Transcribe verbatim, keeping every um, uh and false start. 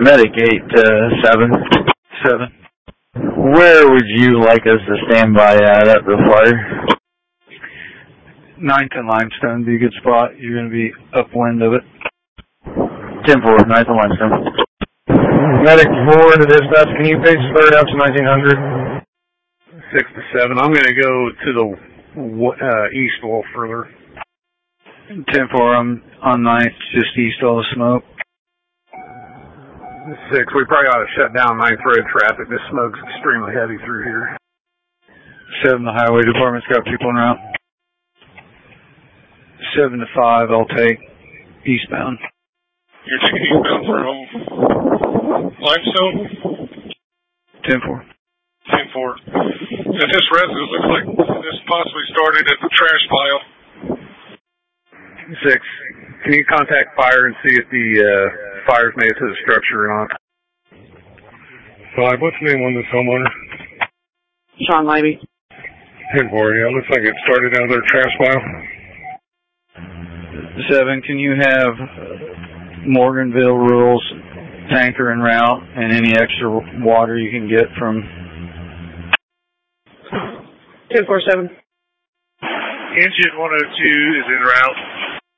Medic eight, uh, seven. Seven. Where would you like us to stand by at at the fire? Ninth and Limestone would be a good spot. You're going to be upwind of it. ten four, Ninth and Limestone. Medic four to dispatch. Can you page third out to nineteen hundred? Six to seven. I'm going to go to the uh, east a little further. ten four, I'm on ninth, just east of the smoke. Six, we probably ought to shut down ninth Road traffic. This smoke's extremely heavy through here. Seven, the highway department's got people en route. Seven to five, I'll take eastbound. You're taking eastbound from Limestone? ten four. ten four. And this residence looks like this possibly started at the trash pile. Six, can you contact fire and see if the uh, fire's made it to the structure or not? Five, what's the name on this homeowner? Sean Levy. ten four, yeah, looks like it started out of their trash pile. Seven, can you have Morganville rules tanker en route and any extra water you can get from ten four seven. Engine one oh two is en route.